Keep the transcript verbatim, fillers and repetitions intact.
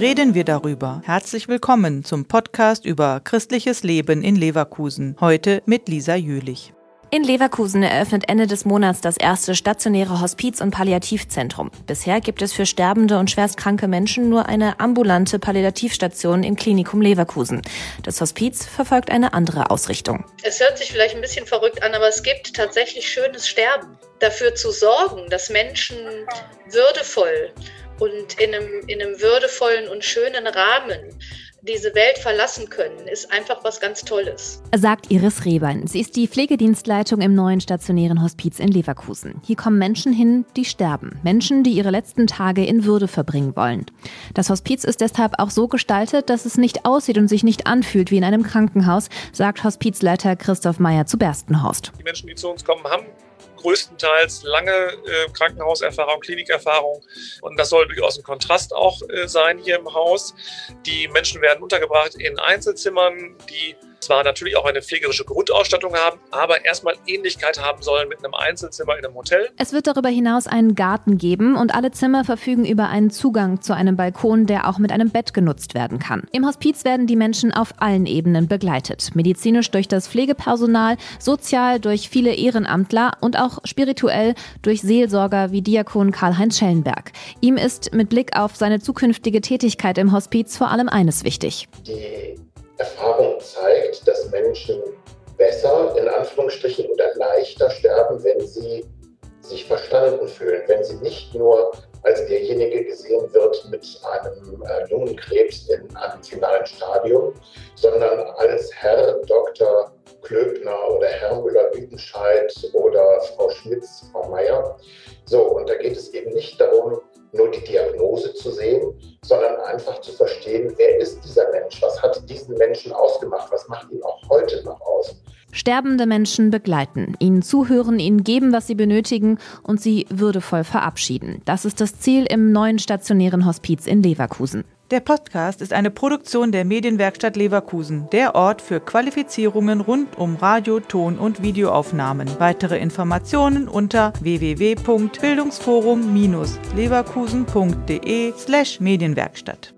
reden wir darüber? Herzlich willkommen zum Podcast über christliches Leben in Leverkusen. Heute mit Lisa Jülich. In Leverkusen eröffnet Ende des Monats das erste stationäre Hospiz- und Palliativzentrum. Bisher gibt es für sterbende und schwerstkranke Menschen nur eine ambulante Palliativstation im Klinikum Leverkusen. Das Hospiz verfolgt eine andere Ausrichtung. Es hört sich vielleicht ein bisschen verrückt an, aber es gibt tatsächlich schönes Sterben. Dafür zu sorgen, dass Menschen würdevoll und in einem, in einem würdevollen und schönen Rahmen diese Welt verlassen können, ist einfach was ganz Tolles. Sagt Iris Rehbein. Sie ist die Pflegedienstleitung im neuen stationären Hospiz in Leverkusen. Hier kommen Menschen hin, die sterben. Menschen, die ihre letzten Tage in Würde verbringen wollen. Das Hospiz ist deshalb auch so gestaltet, dass es nicht aussieht und sich nicht anfühlt wie in einem Krankenhaus, sagt Hospizleiter Christoph Meyer zu Berstenhorst. Die Menschen, die zu uns kommen, haben größtenteils lange äh, Krankenhauserfahrung, Klinikerfahrung, und das soll durchaus ein Kontrast auch äh, sein hier im Haus. Die Menschen werden untergebracht in Einzelzimmern, die zwar natürlich auch eine pflegerische Grundausstattung haben, aber erstmal Ähnlichkeit haben sollen mit einem Einzelzimmer in einem Hotel. Es wird darüber hinaus einen Garten geben und alle Zimmer verfügen über einen Zugang zu einem Balkon, der auch mit einem Bett genutzt werden kann. Im Hospiz werden die Menschen auf allen Ebenen begleitet. Medizinisch durch das Pflegepersonal, sozial durch viele Ehrenamtler und auch spirituell durch Seelsorger wie Diakon Karl-Heinz Schellenberg. Ihm ist mit Blick auf seine zukünftige Tätigkeit im Hospiz vor allem eines wichtig. Die Erfahrung zeigt, dass Menschen besser, in Anführungsstrichen, oder leichter sterben, wenn sie sich verstanden fühlen, wenn sie nicht nur als derjenige gesehen wird mit einem äh, Lungenkrebs in einem finalen Stadium, sondern als Herr Doktor Klöbner oder Herr Müller-Bütenscheid oder Frau Schmitz, Frau Meier. So, und da geht es eben nicht darum, nur die Diagnose zu sehen, sondern einfach zu verstehen, wer ist dieser Mensch, was hat diesen Menschen ausgemacht, was macht ihn auch heute noch aus. Sterbende Menschen begleiten, ihnen zuhören, ihnen geben, was sie benötigen und sie würdevoll verabschieden. Das ist das Ziel im neuen stationären Hospiz in Leverkusen. Der Podcast ist eine Produktion der Medienwerkstatt Leverkusen, der Ort für Qualifizierungen rund um Radio-, Ton- und Videoaufnahmen. Weitere Informationen unter w w w punkt bildungsforum Bindestrich leverkusen punkt de slash Medienwerkstatt.